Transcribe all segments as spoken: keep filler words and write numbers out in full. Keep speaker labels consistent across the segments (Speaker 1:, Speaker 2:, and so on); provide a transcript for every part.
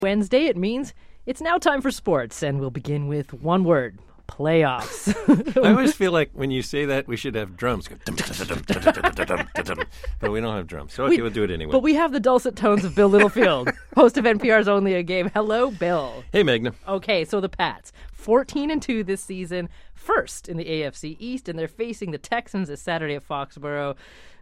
Speaker 1: Wednesday, it means it's now time for sports, and we'll begin with one word, playoffs.
Speaker 2: I always feel like when you say that, we should have drums. But we don't have drums, so okay, we, we'll do it anyway.
Speaker 1: But we have the dulcet tones of Bill Littlefield, host of N P R's Only a Game. Hello, Bill.
Speaker 2: Hey, Magna.
Speaker 1: Okay, so the Pats, fourteen and two this season, first in the A F C East, and they're facing the Texans this Saturday at Foxborough.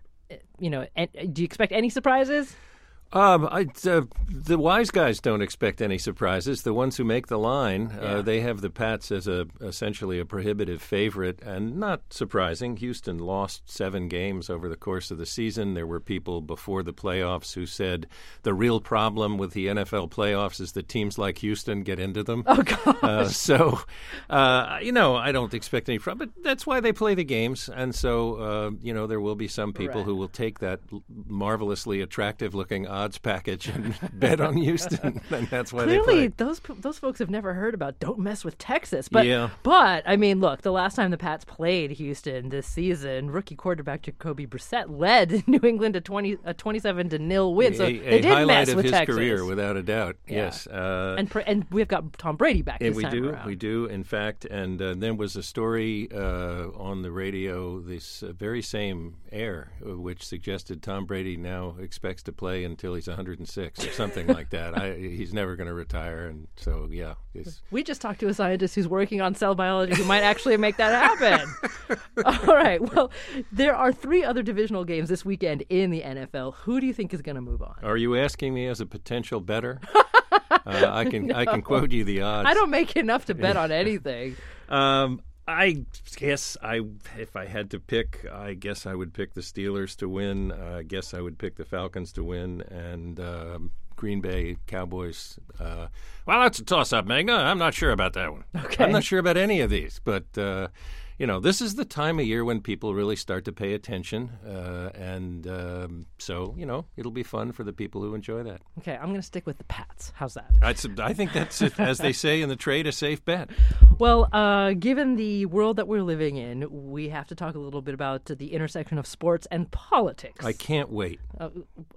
Speaker 1: You know, do you expect any surprises?
Speaker 2: Um, I, uh, the wise guys don't expect any surprises. The ones who make the line, yeah. uh, they have the Pats as a essentially a prohibitive favorite, and not surprising. Houston lost seven games over the course of the season. There were people before the playoffs who said the real problem with the N F L playoffs is that teams like Houston get into them.
Speaker 1: Oh, gosh.
Speaker 2: Uh, so, uh, you know, I don't expect any problem, but that's why they play the games. And so, uh, you know, there will be some people
Speaker 1: right.
Speaker 2: who will take that marvelously attractive-looking odds package and bet on Houston, and that's why
Speaker 1: Clearly,
Speaker 2: they play.
Speaker 1: those those folks have never heard about don't mess with Texas. But,
Speaker 2: yeah.
Speaker 1: but I mean, look, the last time the Pats played Houston this season, rookie quarterback Jacoby Brissett led New England to twenty a twenty-seven to nil win. So
Speaker 2: a,
Speaker 1: they
Speaker 2: a
Speaker 1: did
Speaker 2: highlight
Speaker 1: mess
Speaker 2: of
Speaker 1: with
Speaker 2: his
Speaker 1: Texas.
Speaker 2: career, without a doubt.
Speaker 1: Yeah.
Speaker 2: Yes, uh,
Speaker 1: and and we've got Tom Brady back this
Speaker 2: we
Speaker 1: time
Speaker 2: do,
Speaker 1: around.
Speaker 2: we do, in fact. And uh, there was a story uh, on the radio, this uh, very same air, uh, which suggested Tom Brady now expects to play until he's one hundred six or something like that. I, he's never going to retire, and so yeah.
Speaker 1: We just talked to a scientist who's working on cell biology who might actually make that happen. All right. Well, there are three other divisional games this weekend in the N F L. Who do you think is going to move on?
Speaker 2: Are you asking me as a potential bettor? uh, I can
Speaker 1: no.
Speaker 2: I can quote you the odds.
Speaker 1: I don't make enough to bet on anything.
Speaker 2: um, I guess I, if I had to pick, I guess I would pick the Steelers to win. Uh, I guess I would pick the Falcons to win, and um, Green Bay Cowboys. Uh, well, that's a toss-up, Magna. I'm not sure about that one.
Speaker 1: Okay.
Speaker 2: I'm not sure about any of these, but uh, you know, this is the time of year when people really start to pay attention, uh, and um, so you know, it'll be fun for the people who enjoy that.
Speaker 1: Okay, I'm going to stick with the Pats. How's that?
Speaker 2: I'd, I think that's, as they say in the trade, a safe bet.
Speaker 1: Well, uh, given the world that we're living in, we have to talk a little bit about the intersection of sports and politics.
Speaker 2: I can't wait.
Speaker 1: Uh,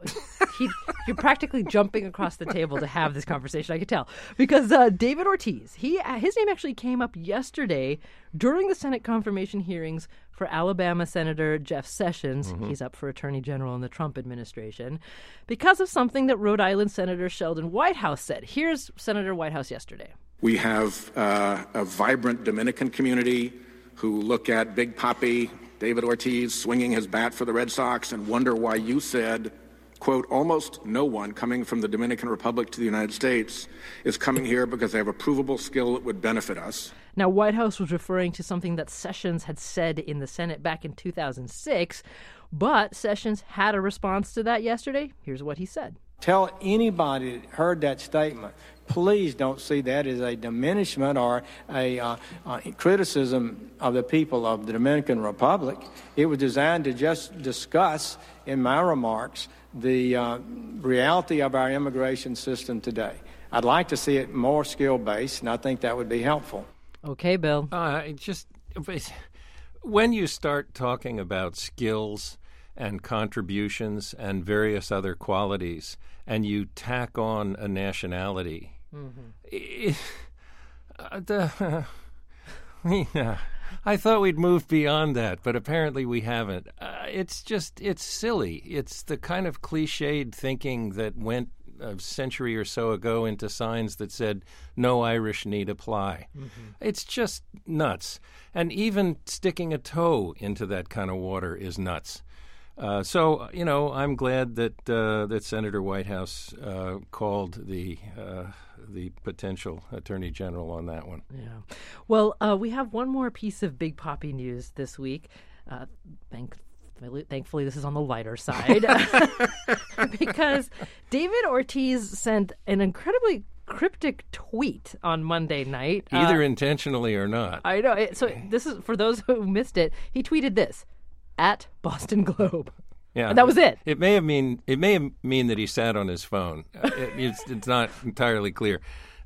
Speaker 1: he, you're practically jumping across the table to have this conversation, I could tell. Because uh, David Ortiz, he his name actually came up yesterday during the Senate confirmation hearings for Alabama Senator Jeff Sessions. Mm-hmm. He's up for Attorney General in the Trump administration because of something that Rhode Island Senator Sheldon Whitehouse said. Here's Senator Whitehouse yesterday.
Speaker 3: We have uh, a vibrant Dominican community who look at Big Papi, David Ortiz, swinging his bat for the Red Sox and wonder why you said, quote, almost no one coming from the Dominican Republic to the United States is coming here because they have a provable skill that would benefit us.
Speaker 1: Now, Whitehouse was referring to something that Sessions had said in the Senate back in two thousand six, but Sessions had a response to that yesterday. Here's what he said.
Speaker 4: Tell anybody that heard that statement, please don't see that as a diminishment or a uh, uh, criticism of the people of the Dominican Republic. It was designed to just discuss, in my remarks, the uh, reality of our immigration system today. I'd like to see it more skill-based, and I think that would be helpful.
Speaker 1: Okay, Bill.
Speaker 2: Uh, just when you start talking about skills and contributions and various other qualities, and you tack on a nationality, mm-hmm. it, uh, the, yeah, I thought we'd moved beyond that, but apparently we haven't. Uh, it's just, it's silly. It's the kind of cliched thinking that went a century or so ago into signs that said, no Irish need apply. Mm-hmm. It's just nuts. And even sticking a toe into that kind of water is nuts. Uh, so, you know, I'm glad that uh, that Senator Whitehouse uh, called the uh, the potential Attorney General on that one.
Speaker 1: Yeah. Well, uh, we have one more piece of Big Papi news this week. Uh, thank, thankfully, this is on the lighter side because David Ortiz sent an incredibly cryptic tweet on Monday night.
Speaker 2: Either
Speaker 1: uh,
Speaker 2: intentionally or not.
Speaker 1: I know. It, so this is for those who missed it. He tweeted this. At Boston Globe.
Speaker 2: Yeah,
Speaker 1: and that was it.
Speaker 2: It may have mean it may have mean that he sat on his phone. Uh, it, it's, it's not entirely clear.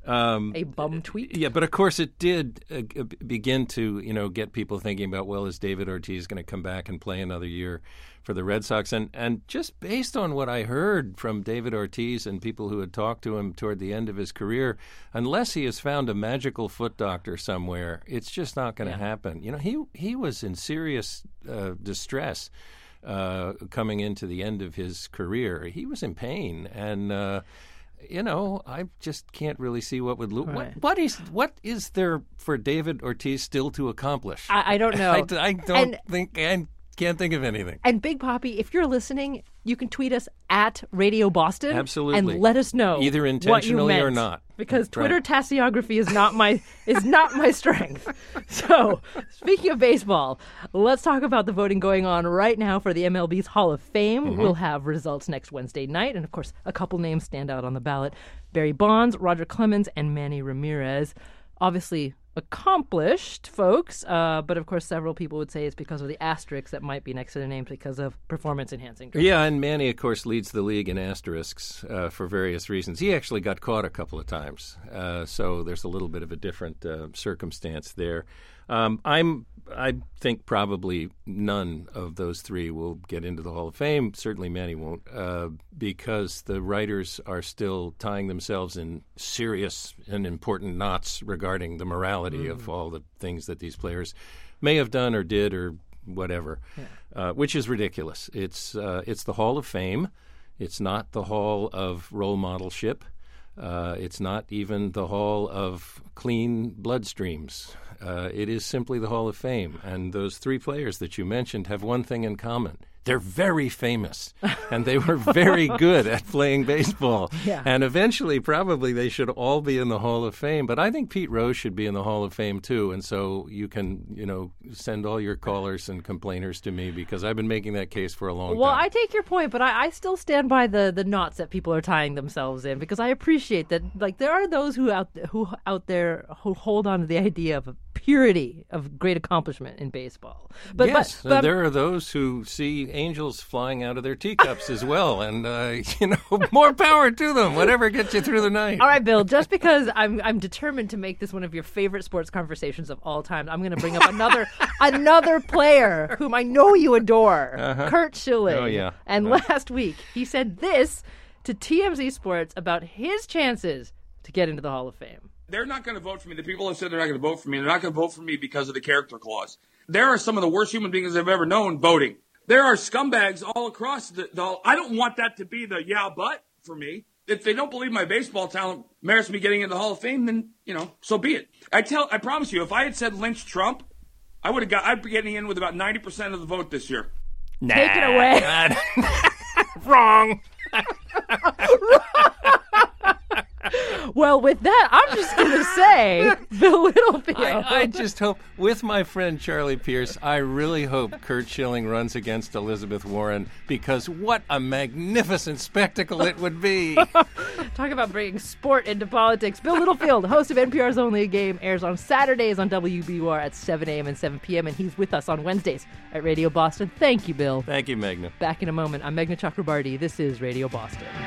Speaker 2: Um,
Speaker 1: a bum tweet?
Speaker 2: Yeah, but of course it did uh, begin to, you know, get people thinking about, well, is David Ortiz going to come back and play another year for the Red Sox? And and just based on what I heard from David Ortiz and people who had talked to him toward the end of his career, unless he has found a magical foot doctor somewhere, it's just not going to
Speaker 1: Yeah.
Speaker 2: happen. You know, he he was in serious uh, distress uh, coming into the end of his career. He was in pain, and uh, you know, I just can't really see what would lo-
Speaker 1: Right.
Speaker 2: what what is what is there for David Ortiz still to accomplish?
Speaker 1: I, I don't know.
Speaker 2: I, I don't
Speaker 1: And-
Speaker 2: think I can't think of anything.
Speaker 1: And Big Poppy, if you're listening, you can tweet us at Radio Boston.
Speaker 2: Absolutely.
Speaker 1: And let us know
Speaker 2: Either
Speaker 1: what you
Speaker 2: intentionally or
Speaker 1: meant.
Speaker 2: not.
Speaker 1: Because Twitter
Speaker 2: Right.
Speaker 1: tassiography is not my is not my strength. So, speaking of baseball, let's talk about the voting going on right now for the M L B's Hall of Fame.
Speaker 2: Mm-hmm.
Speaker 1: We'll have results next Wednesday night, and of course, a couple names stand out on the ballot: Barry Bonds, Roger Clemens, and Manny Ramirez. Obviously accomplished folks, uh, but of course several people would say it's because of the asterisks that might be next to their names because of performance-enhancing drugs.
Speaker 2: Yeah, and Manny, of course, leads the league in asterisks uh, for various reasons. He actually got caught a couple of times, uh, so there's a little bit of a different uh, circumstance there. Um, I'm, I think probably none of those three will get into the Hall of Fame. Certainly Manny won't, uh, because the writers are still tying themselves in serious and important knots regarding the morality
Speaker 1: Mm.
Speaker 2: of all the things that these players may have done or did or whatever, uh, which is ridiculous. It's uh, it's the Hall of Fame. It's not the Hall of Role Modelship. Uh, it's not even the Hall of Clean Bloodstreams. Uh, it is simply the Hall of Fame. And those three players that you mentioned have one thing in common. They're very famous, and they were very good at playing baseball.
Speaker 1: Yeah.
Speaker 2: And eventually, probably, they should all be in the Hall of Fame. But I think Pete Rose should be in the Hall of Fame, too. And so you can, you know, send all your callers and complainers to me, because I've been making that case for a long
Speaker 1: Well,
Speaker 2: time.
Speaker 1: I take your point, but I, I still stand by the, the knots that people are tying themselves in, because I appreciate that. Like, there are those who out who out there who hold on to the idea of a purity of great accomplishment in baseball. But
Speaker 2: yes,
Speaker 1: but, but
Speaker 2: there are those who see angels flying out of their teacups as well, and uh, you know, more power to them. Whatever gets you through the night.
Speaker 1: all right, Bill. Just because I'm I'm determined to make this one of your favorite sports conversations of all time, I'm going to bring up another another player whom I know you adore,
Speaker 2: Uh-huh.
Speaker 1: Kurt Schilling.
Speaker 2: Oh, yeah.
Speaker 1: And
Speaker 2: Uh.
Speaker 1: last week he said this to T M Z Sports about his chances to get into the Hall of Fame.
Speaker 5: They're not going to vote for me. The people who said they're not going to vote for me, they're not going to vote for me because of the character clause. There are some of the worst human beings I've ever known voting. There are scumbags all across the, the I don't want that to be the yeah, but for me. If they don't believe my baseball talent merits me getting into the Hall of Fame, then, you know, so be it. I tell, I promise you, if I had said lynch Trump, I would have got, I'd be getting in with about ninety percent of the vote this year.
Speaker 1: Take it away.
Speaker 2: Wrong.
Speaker 1: Well, with that, I'm just going to say, Bill Littlefield.
Speaker 2: I, I just hope, with my friend Charlie Pierce, I really hope Kurt Schilling runs against Elizabeth Warren, because what a magnificent spectacle it would be.
Speaker 1: Talk about bringing sport into politics. Bill Littlefield, host of N P R's Only a Game, airs on Saturdays on W B U R at seven a.m. and seven p.m., and he's with us on Wednesdays at Radio Boston. Thank you, Bill.
Speaker 2: Thank you, Meghna.
Speaker 1: Back in a moment. I'm Meghna Chakrabarti. This is Radio Boston.